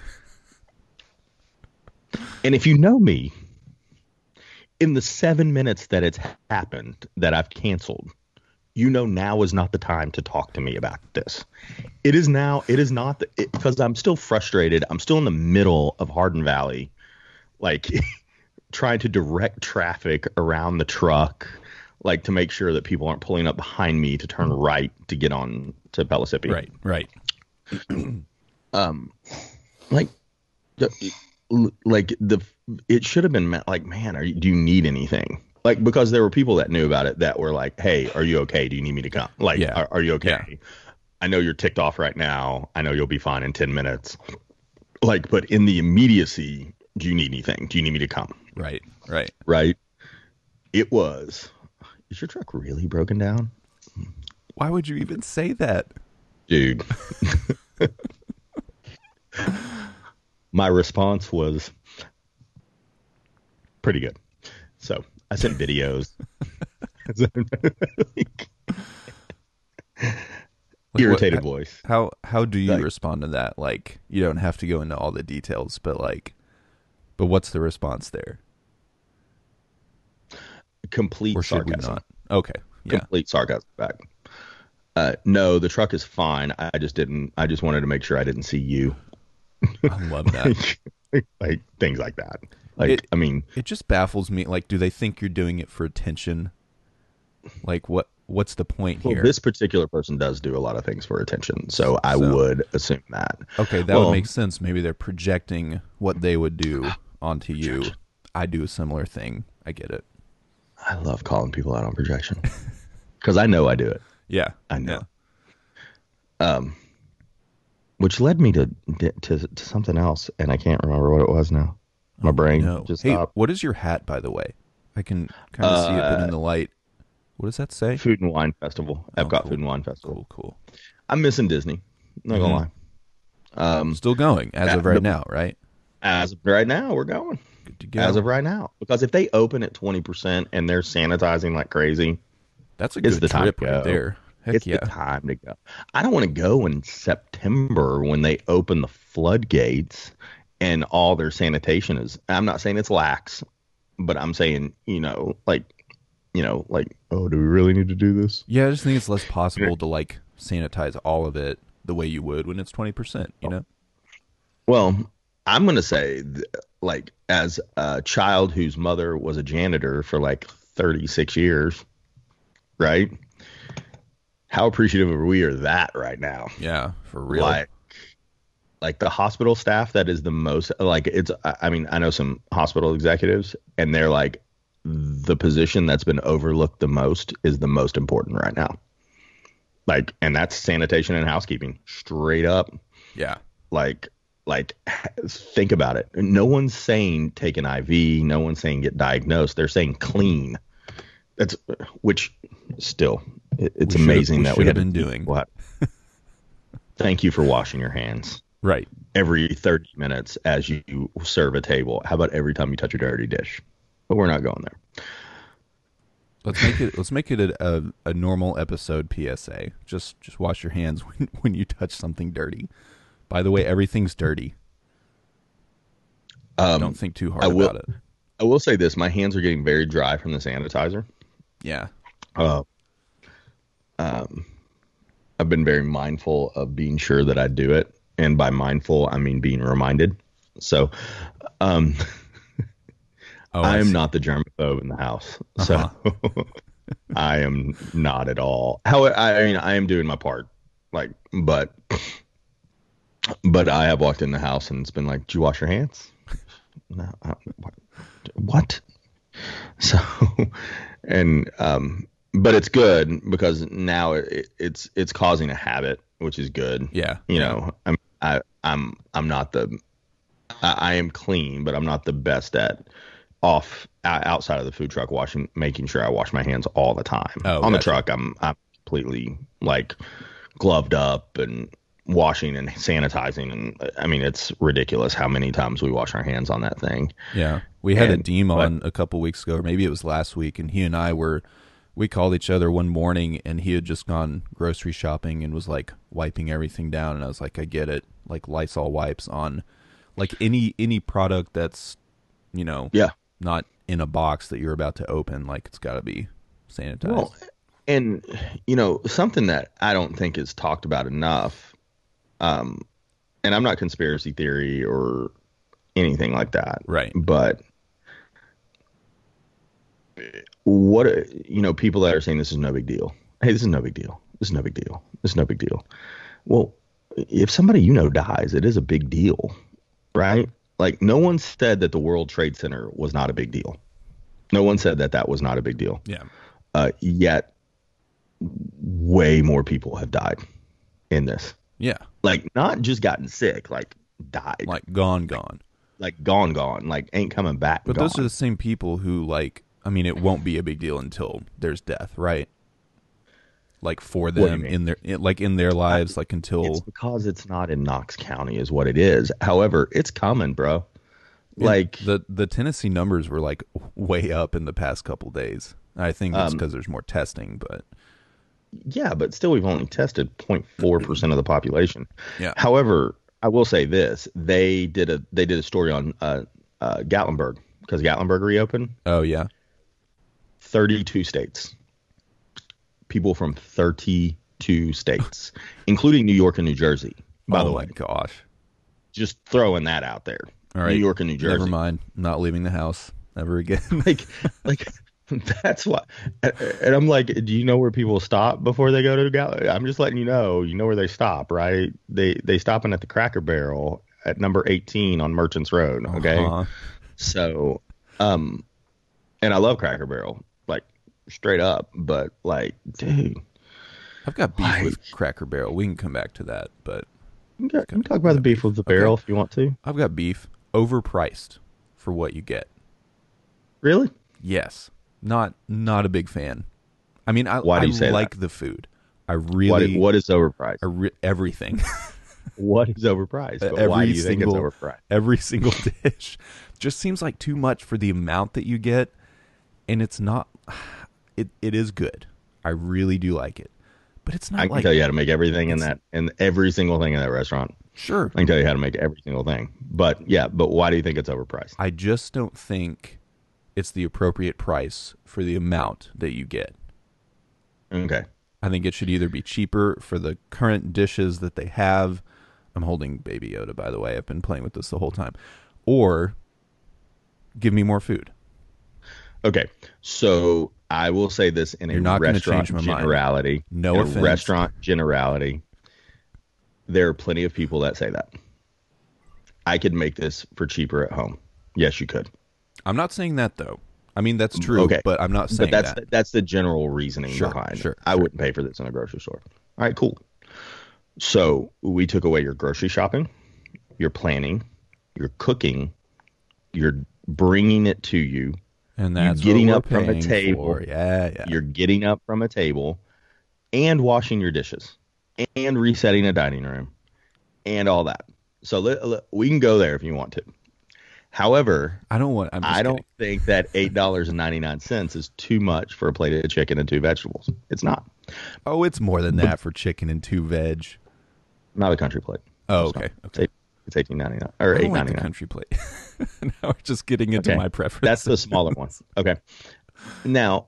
And if you know me, in the 7 minutes that it's happened that I've canceled, now is not the time to talk to me about this. It is not because I'm still frustrated. I'm still in the middle of Hardin Valley, like trying to direct traffic around the truck, like to make sure that people aren't pulling up behind me to turn right to get on to Pellissippi. Right. It should have been like, man, do you need anything? Like, because there were people that knew about it that were like, hey, are you okay? Do you need me to come? Like, Yeah. are you okay? Yeah. I know you're ticked off right now. I know you'll be fine in 10 minutes. Like, but in the immediacy, do you need anything? Do you need me to come? Right. Right. It was, is your truck really broken down? Why would you even say that? Dude. My response was pretty good. So I sent videos. irritated voice. How do you Like respond to that? Like, you don't have to go into all the details, but like, but what's the response there? complete Or should we sarcasm. not? Okay. Yeah. Complete sarcasm back. No, the truck is fine. I just didn't. I just wanted to make sure I didn't see you. I love that. Like things like that. Like It I mean, it just baffles me. Like, do they think you're doing it for attention? Like, what's the point well, here? this particular person does do a lot of things for attention, so I So, would assume that. okay, that would Well, make sense. Maybe they're projecting what they would do onto you. I do a similar thing. I get it. I love calling people out on projection because I know I do it. Yeah. I Yeah. know. Which led me to something else, and I can't remember what it was now. My brain No. just Hey, stopped. what is your hat, by the way? I can kind of see it, but in the light. What does that say? Food and Wine Festival, Oh, Epcot cool. Food and Wine Festival. Cool, cool. I'm missing Disney. Not gonna lie. Still going as of right now, right? As of right now, we're going. Good to go. As of right now, because if they open at 20% and they're sanitizing like crazy, That's a it's good the time trip to right go. there. Heck It's yeah. the time to go. I don't want to go in September when they open the floodgates and all their sanitation is. I'm not saying it's lax, but I'm saying, like, oh, do we really need to do this? Yeah, I just think it's less possible to like sanitize all of it the way you would when it's 20%, you know? Well, I'm going to say, like, as a child whose mother was a janitor for like 36 years, right? How appreciative are we of that right now? Yeah, for real. Like the hospital staff that is the most like I mean, I know some hospital executives and they're like the position that's been overlooked the most is the most important right now. Like, and that's sanitation and housekeeping straight up. Yeah. Like think about it. No one's saying take an IV. No one's saying get diagnosed. They're saying clean. That's which still it's amazing that we have had been doing. What? Thank you for washing your hands Right. every 30 minutes as you serve a table. How about every time you touch a dirty dish? But we're not going there. Let's make it a normal episode PSA. Just wash your hands when you touch something dirty. By the way, everything's dirty. Don't think too hard about it. I will say this: my hands are getting very dry from the sanitizer. Yeah. Uh, I've been very mindful of being sure that I do it, and by mindful, I mean being reminded. So, Oh, I am see. not the germaphobe in the house. So, I am not at all. How I mean, I am doing my part, like, but I have walked in the house and it's been like, "Did you wash your hands?" No. What? So, and but it's good because now it's causing a habit, which is good. Yeah. You know, I'm not the I am clean, but I'm not the best at outside of the food truck making sure I wash my hands all the time. Oh, On the gotcha. truck, I'm completely like gloved up and washing and sanitizing, and I mean it's ridiculous how many times we wash our hands on that thing. Yeah. We had And- a Deem but- on a couple weeks ago, or maybe it was last week, and he and I we called each other one morning, and he had just gone grocery shopping and was like wiping everything down, and I was like, I get it, like Lysol wipes on like any product that's, you know, Yeah. not in a box that you're about to open, like it's got to be sanitized. Well, and you know, something that I don't think is talked about enough, and I'm not conspiracy theory or anything like that, Right. but what, you know, people that are saying this is no big deal. Hey, this is no big deal. This is no big deal. This is no big deal. Well, if somebody you know dies, it is a big deal, right? Like no one said that the World Trade Center was not a big deal. No one said that was not a big deal. Yeah. Yet way more people have died in this. Yeah. Like not just gotten sick, like died, Like gone. like gone, like ain't coming back. But gone. those are the same people who, like, I mean, it won't be a big deal until there's death, right? Like for do you them mean? in their lives, like until It's because it's not in Knox County is what it is. However, it's coming, bro. Like the Tennessee numbers were like way up in the past couple days. I think it's because there's more testing, but Yeah, but still, we've only tested 0.4% of the population. Yeah. However, I will say this: they did a story on Gatlinburg because Gatlinburg reopened. Oh yeah. 32 states, people from 32 states, including New York and New Jersey. By Oh the my way, gosh. just throwing that out there. All New right. York and New Never Jersey. mind. I'm not leaving the house ever again. like like that's why. And I'm like, do you know where people stop before they go to I'm just letting you know where they stop, right? They stopping at the Cracker Barrel at number 18 on Merchants Road. Okay. Uh-huh. So and I love Cracker Barrel, like straight up, but like, dude, I've got beef like, with Cracker Barrel. We can come back to that, but you can talk about the beef with the barrel if you want to. I've got beef overpriced for what you get. Really? Yes. Not a big fan. I mean, Why do you say like that? the food. I really What is overpriced? everything. What is overpriced? But why do you think it's overpriced? Every single dish just seems like too much for the amount that you get, and it's not. It is good. I really do like it, but it's not. I can tell you how to make everything in that, and every single thing in that restaurant. Sure. I can tell you how to make every single thing. But yeah, but why do you think it's overpriced? I just don't think it's the appropriate price for the amount that you get. Okay. I think it should either be cheaper for the current dishes that they have. I'm holding Baby Yoda, by the way. I've been playing with this the whole time. Or give me more food. Okay. So I will say this in You're a not gonna restaurant change my mind. generality. No in offense. a restaurant generality. There are plenty of people that say that. I could make this for cheaper at home. Yes, you could. I'm not saying that, though. I mean, that's true, Okay. but I'm not saying But that's that. that's the general reasoning Sure, behind it. sure, I sure. wouldn't pay for this in a grocery store. All right, cool. So we took away your grocery shopping, your planning, your cooking, you're bringing it to you. And that's getting what up we're from a paying table. for. Yeah. You're getting up from a table and washing your dishes and resetting a dining room and all that. So we can go there if you want to. However, I don't want. I'm just I don't kidding. think that $8.99 is too much for a plate of chicken and 2 vegetables. It's not. Oh, it's more than that for chicken and 2 veg. Not a country plate. Oh, It's not. okay. It's $18.99 or I don't like the $8.99. country plate. Now we're just getting into Okay. my preference. That's the smaller one. Okay. Now,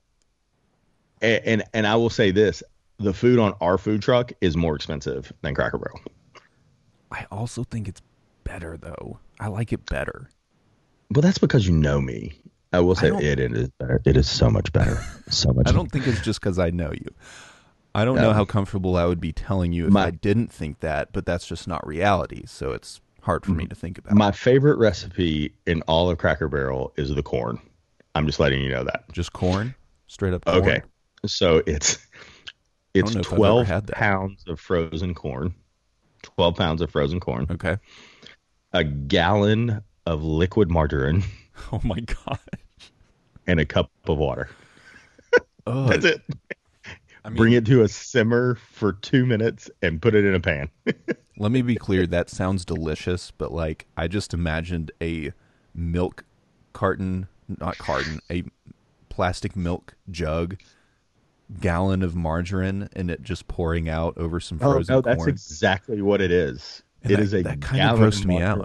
and I will say this: the food on our food truck is more expensive than Cracker Barrel. I also think it's better, though. I like it better. But that's because you know me. I will say don't- it is better. It is so much better. So much. I don't think it's just because I know you. I don't know how comfortable I would be telling you if I didn't think that, but that's just not reality. So it's hard for me to think about. My favorite recipe in all of Cracker Barrel is the corn. I'm just letting you know that. Just corn? Straight up corn? Okay. So it's know if I've ever 12 had that. pounds of frozen corn. 12 pounds of frozen corn. Okay. A gallon of liquid margarine Oh, my God. and a cup of water. Ugh. That's it. I mean, Bring it to a simmer for 2 minutes and put it in a pan. let me be clear. That sounds delicious, but like I just imagined a milk carton, not carton, a plastic milk jug, gallon of margarine, and it just pouring out over some frozen no, that's corn. exactly what it is. And It is a that kind of gallon grossed me margarine. out.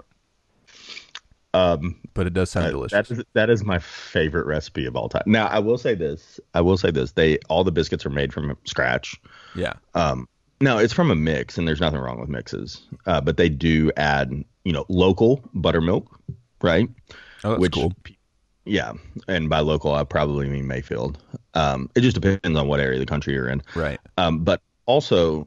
But it does sound delicious. That is my favorite recipe of all time. Now, I will say this. All the biscuits are made from scratch. Yeah. No, it's from a mix, and there's nothing wrong with mixes. But they do add, local buttermilk, right? Oh, that's cool. Yeah, and by local, I probably mean Mayfield. It just depends on what area of the country you're in. Right. But also,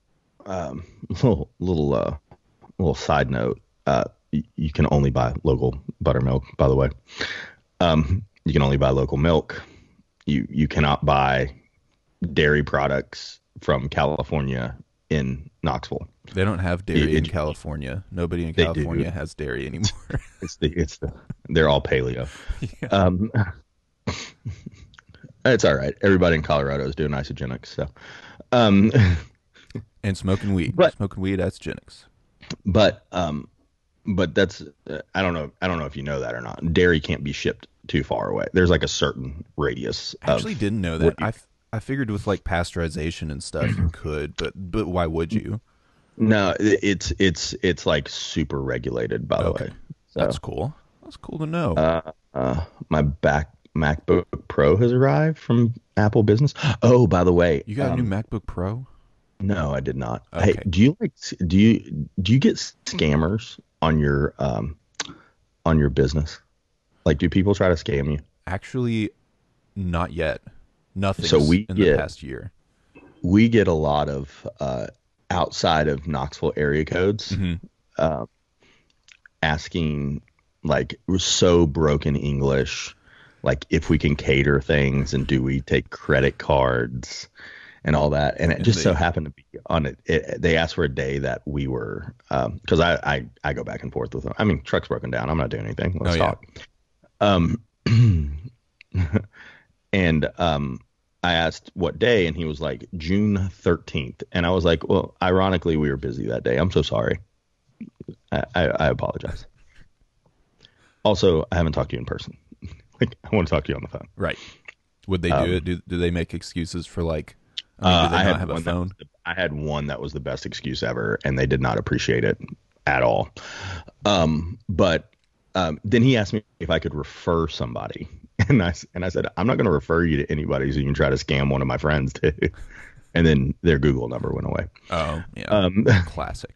little side note. You can only buy local buttermilk, by the way. You can only buy local milk. You cannot buy dairy products from California in Knoxville. They don't have dairy in California. Nobody in They California do. has dairy anymore. They're all paleo. Yeah. It's all right. Everybody in Colorado is doing isogenics. So, And smoking weed. But- Smoking weed, that's genics. but that's I don't know if you know that or not. Dairy can't be shipped too far away. There's like a certain radius. I actually didn't know that. I figured with like pasteurization and stuff you could, but why would you? No, it's like super regulated, by the Okay. way. That's So, cool. That's cool to know. my back MacBook Pro has arrived from Apple Business. Oh, by the way, You got a new MacBook Pro? no, I did not. Hey, Okay. do you get scammers on your business? Like, do people try to scam you? Actually, not yet. So Nothing's in the past year. we get a lot of outside of Knoxville area codes Hmm. asking, like, so broken English, like if we can cater things and do we take credit cards and all that. And it And just so they, happened to be on it. They asked for a day that we were, because I go back and forth with them. I mean, truck's broken down. I'm not doing anything. oh Let's yeah. talk. Um, and I asked what day, and he was like June 13th. And I was like, well, ironically, we were busy that day. I'm so sorry. I apologize. Also, I haven't talked to you in person. Like, I want to talk to you on the phone. Right. Would they do it? Do they make excuses for like? I mean, do they not have a phone? I had one that was the best excuse ever, and they did not appreciate it at all. But then he asked me if I could refer somebody, and I said I'm not going to refer you to anybody, so you can try to scam one of my friends too. And then their Google number went away. Oh yeah. Classic.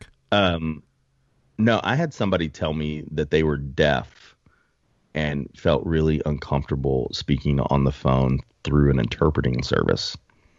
No, I had somebody tell me that they were deaf and felt really uncomfortable speaking on the phone through an interpreting service.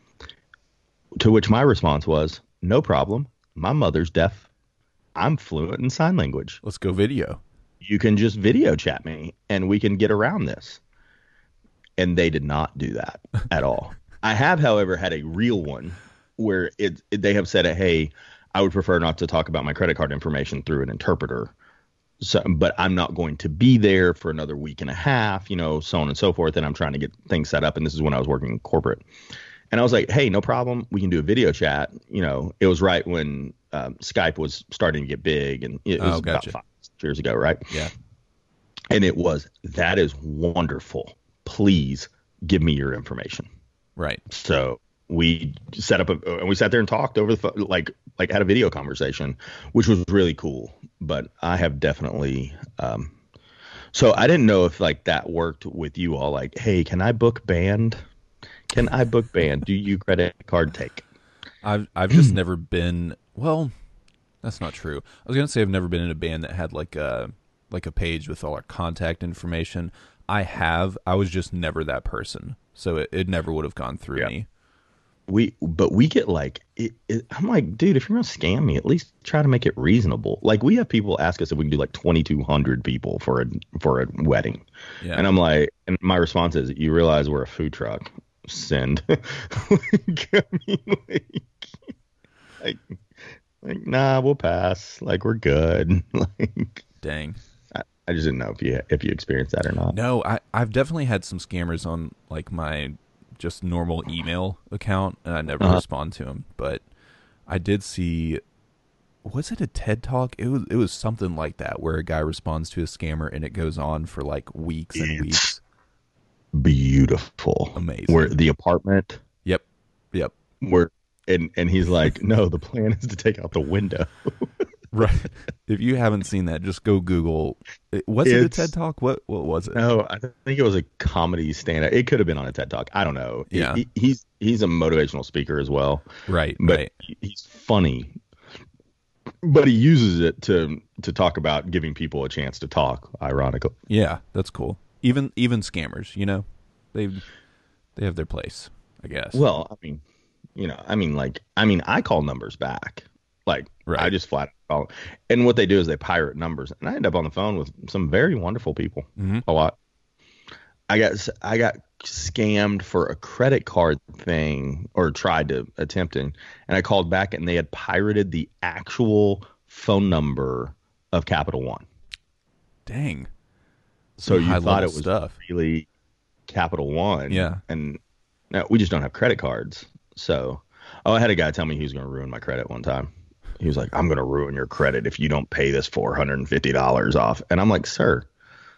To which my response was, no problem. My mother's deaf. I'm fluent in sign language. Let's go video. You can just video chat me and we can get around this. And they did not do that at all. I have, however, had a real one where they have said, hey, I would prefer not to talk about my credit card information through an interpreter. So, but I'm not going to be there for another week and a half, so on and so forth. And I'm trying to get things set up. And this is when I was working in corporate. And I was like, hey, no problem. We can do a video chat. It was right when Skype was starting to get big. And it was about 5 years ago, right? Yeah. And it was, that is wonderful. Please give me your information. Right. So we set up and we sat there and talked over the phone, like had a video conversation, which was really cool. But I have definitely, so I didn't know if like that worked with you all. Like, hey, can I book band? Can I book band? Do you credit card take? I've just never been. Well, that's not true. I was gonna say I've never been in a band that had like a page with all our contact information. I was just never that person, so it never would have gone through me. But we get like, I'm like, dude, if you're gonna scam me, at least try to make it reasonable. Like, we have people ask us if we can do like 2,200 people for a wedding, and I'm like, and my response is, you realize we're a food truck. Send. I mean, like, nah, we'll pass. Like, we're good. Like, dang. I just didn't know if you experienced that or not. No, I've definitely had some scammers on like my just normal email account, and I never respond to them. But I did see, was it a TED Talk? It was something like that where a guy responds to a scammer, and it goes on for like weeks and weeks. Beautiful. Amazing. Where the apartment. Yep. Where and he's like, no, the plan is to take out the window. Right. If you haven't seen that, just go Google. Was it a TED Talk? What was it? No, I think it was a comedy stand-up. It could have been on a TED Talk. I don't know. Yeah. He's a motivational speaker as well. Right. But right. He's funny. But he uses it to talk about giving people a chance to talk, ironically. Yeah, that's cool. Even scammers, they have their place, I guess. Well, I call numbers back. Like, right. I just flat call. And what they do is they pirate numbers. And I end up on the phone with some very wonderful people. Mm-hmm. A lot. I got scammed for a credit card thing, or tried to attempting, and I called back and they had pirated the actual phone number of Capital One. Dang. So you thought it was really Capital One. Yeah. And no, we just don't have credit cards. So, I had a guy tell me he was going to ruin my credit one time. He was like, I'm going to ruin your credit if you don't pay this $450 off. And I'm like, sir,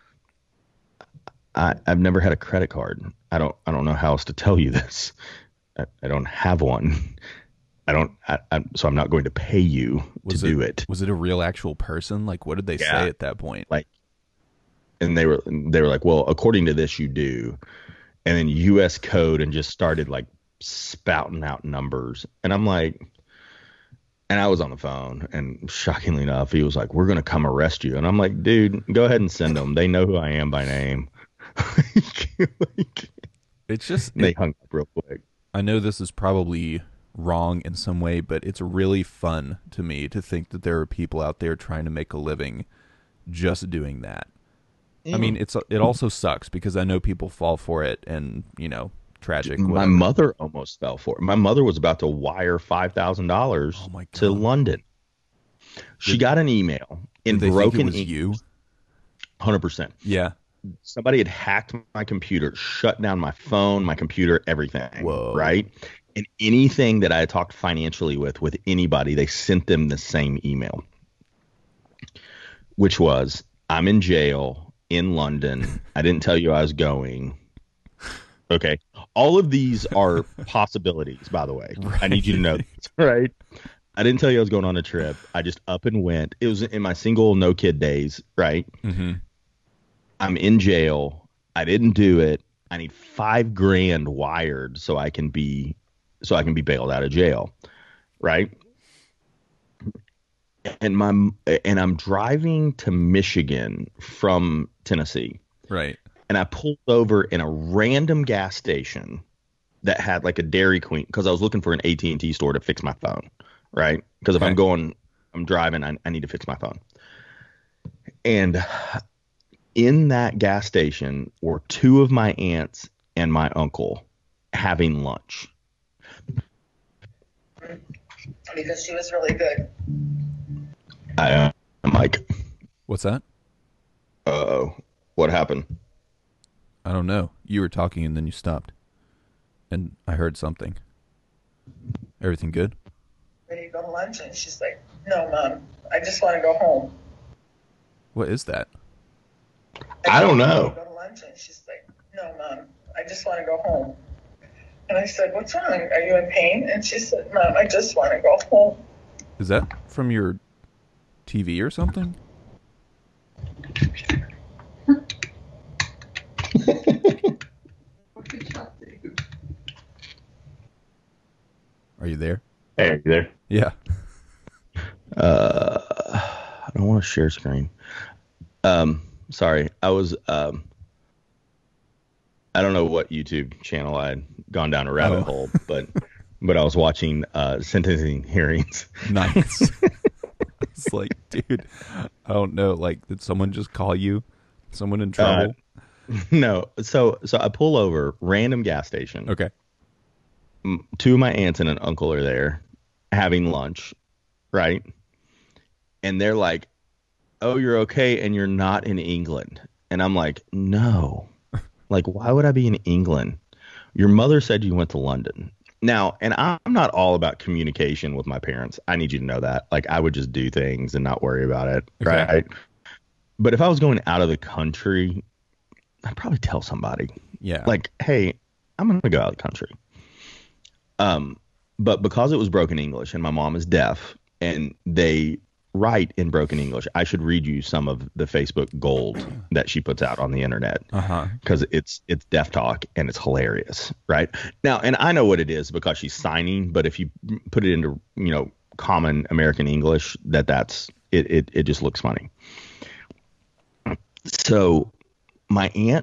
I've never had a credit card. I don't know how else to tell you this. I don't have one. So I'm not going to pay you to do it. Was it a real actual person? Like, what did they Yeah. say at that point? Like, and they were like, well, according to this, you do. And then US code and just started like spouting out numbers. And I'm like, and I was on the phone, and shockingly enough, he was like, we're going to come arrest you. And I'm like, dude, go ahead and send them. They know who I am by name. Like, It's just, they hung up real quick. I know this is probably wrong in some way, but it's really fun to me to think that there are people out there trying to make a living just doing that. I mean, it also sucks because I know people fall for it, and tragic. My Whatever. mother almost fell for it. My mother was about to wire $5,000 Oh my to God. London. She got an email in Did they think broken it was English. you? 100%. Yeah. Somebody had hacked my computer, shut down my phone, my computer, everything. Whoa. Right? And anything that I had talked financially with anybody, they sent them the same email, which was, I'm in jail in London. I didn't tell you I was going. Okay. All of these are possibilities, by the way. I need you to know this, right? I didn't tell you I was going on a trip. I just up and went. It was in my single no kid days, right? Mm-hmm. I'm in jail. I didn't do it. I need $5,000 wired so I can be bailed out of jail, right? And I'm driving to Michigan from Tennessee. Right. And I pulled over in a random gas station that had like a Dairy Queen, because I was looking for an AT&T store to fix my phone, right? Because if Okay. I'm driving, I need to fix my phone. And in that gas station were two of my aunts and my uncle having lunch. Because she was really good. I'm like, What's that? uh-oh, what happened? I don't know. You were talking and then you stopped. And I heard something. Everything good? Ready to go to lunch? And she's like, no, Mom, I just want to go home. What is that? I don't Ready know. to go to lunch? And she's like, no, Mom, I just want to go home. And I said, what's wrong? Are you in pain? And she said, Mom, I just want to go home. Is that from your TV or something? Are you there? Hey, are you there? Yeah. I don't want to share screen. Sorry. I was, I don't know what YouTube channel I'd gone down a rabbit hole, but I was watching sentencing hearings. Nice. It's like, dude, I don't know. Like, did someone just call you? Someone in trouble? No. So I pull over, random gas station. Okay. Two of my aunts and an uncle are there having lunch, right? And they're like, oh, you're okay and you're not in England. And I'm like, no. Like, why would I be in England? Your mother said you went to London. Now, and I'm not all about communication with my parents. I need you to know that. Like, I would just do things and not worry about it, Okay. right? But if I was going out of the country, I'd probably tell somebody. Yeah. Like, hey, I'm going to go out of the country. But because it was broken English and my mom is deaf and they write in broken English, I should read you some of the Facebook gold that she puts out on the internet. Uh-huh. Because it's deaf talk and it's hilarious, right? Now, and I know what it is because she's signing, but if you put it into, common American English, that's it just looks funny. So my aunt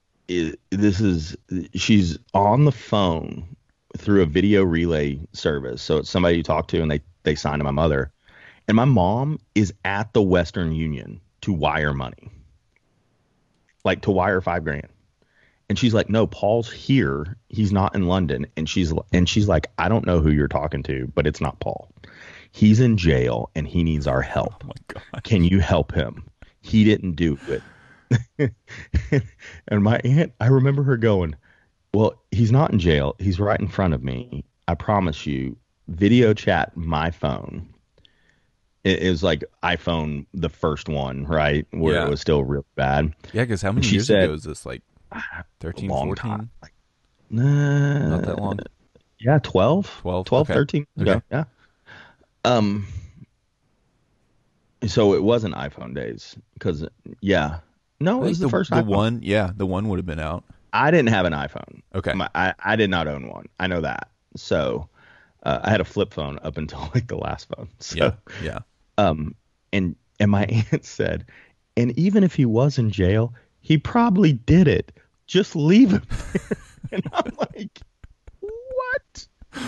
she's on the phone through a video relay service. So it's somebody you talk to and they sign to my mother. And my mom is at the Western Union to wire money. Like to wire $5,000. And she's like, no, Paul's here. He's not in London. And she's like, I don't know who you're talking to, but it's not Paul. He's in jail and he needs our help. Oh my God. Can you help him? He didn't do it. And my aunt, I remember her going, well, he's not in jail. He's right in front of me. I promise you, video chat my phone. It was like iPhone, the first one, right? Where Yeah. it was still real bad. Yeah, because how many She years said- ago is this? Like 13, Long 14? time. Like, nah, Not that long. Yeah, 12, 12? 12, Okay. 13 years Okay. ago. Yeah. Um, so it wasn't iPhone days because, yeah. No, I it think was the first the iPhone. one, yeah, the one would have been out. I didn't have an iPhone. Okay. I did not own one. I know that. So I had a flip phone up until like the last phone. Yeah. So, Yeah. um, and my aunt said, and even if he was in jail, he probably did it. Just leave him there. And I'm like, what?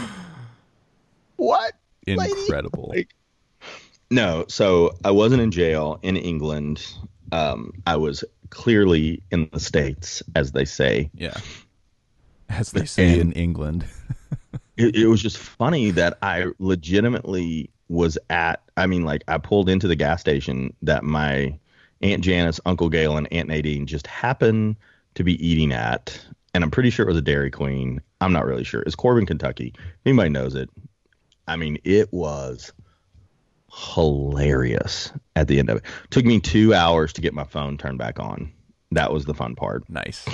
What, lady? Incredible. Like, no. So I wasn't in jail in England. I was clearly in the States, as they say. Yeah. As they say in And England. it was just funny that I legitimately was at, I mean, like I pulled into the gas station that my Aunt Janice, Uncle Gail, and Aunt Nadine just happened to be eating at. And I'm pretty sure it was a Dairy Queen. I'm not really sure. It's Corbin, Kentucky. If anybody knows it. I mean, it was hilarious at the end of it. Took me 2 hours to get my phone turned back on. That was the fun part. Nice.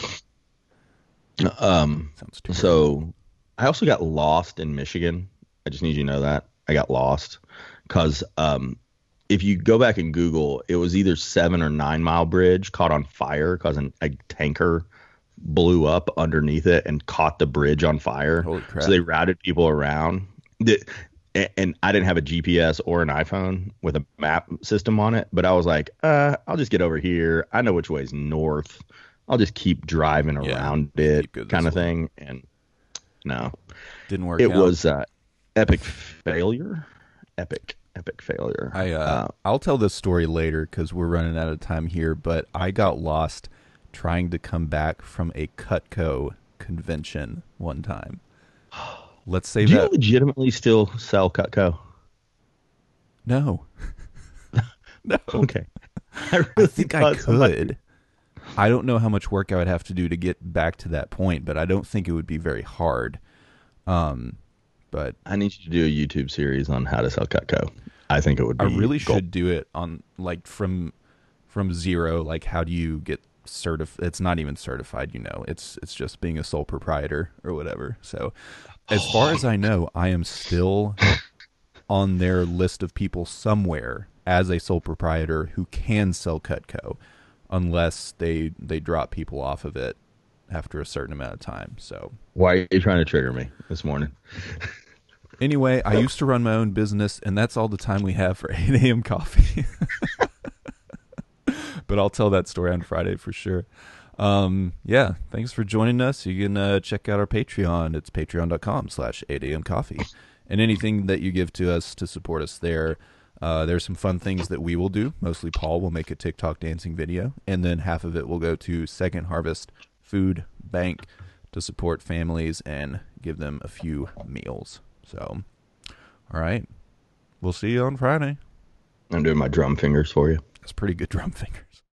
Sounds too So I also got lost in Michigan. I just need you to know that. I got lost because if you go back and Google, it was either 7 or 9 mile bridge caught on fire because a tanker blew up underneath it and caught the bridge on fire. Holy crap. So they routed people around. And I didn't have a GPS or an iPhone with a map system on it, but I was like, I'll just get over here. I know which way is north. I'll just keep driving around it, keep good kind of this way. thing. And no, Didn't work it out. was epic failure. Epic failure. I'll tell this story later because we're running out of time here, but I got lost trying to come back from a Cutco convention one time. Let's say Do you that. legitimately still sell Cutco? No. No. Okay. I I really think I thought somebody- could. I don't know how much work I would have to do to get back to that point, but I don't think it would be very hard. But I need you to do a YouTube series on how to sell Cutco. I think it would be I really gold. should do it on like from zero. Like, how do you get certified? It's not even certified, you know. It's just being a sole proprietor or whatever. So, as far as I know, I am still on their list of people somewhere as a sole proprietor who can sell Cutco, unless they drop people off of it after a certain amount of time. So Why are you trying to trigger me this morning? anyway, I used to run my own business, and that's all the time we have for 8 a.m. coffee. But I'll tell that story on Friday for sure. Yeah, thanks for joining us. You can check out our Patreon. It's patreon.com/8amcoffee. And anything that you give to us to support us there, there's some fun things that we will do. Mostly Paul will make a TikTok dancing video, and then half of it will go to Second Harvest Food Bank to support families and give them a few meals. So, all right. We'll see you on Friday. I'm doing my drum fingers for you. That's pretty good drum fingers.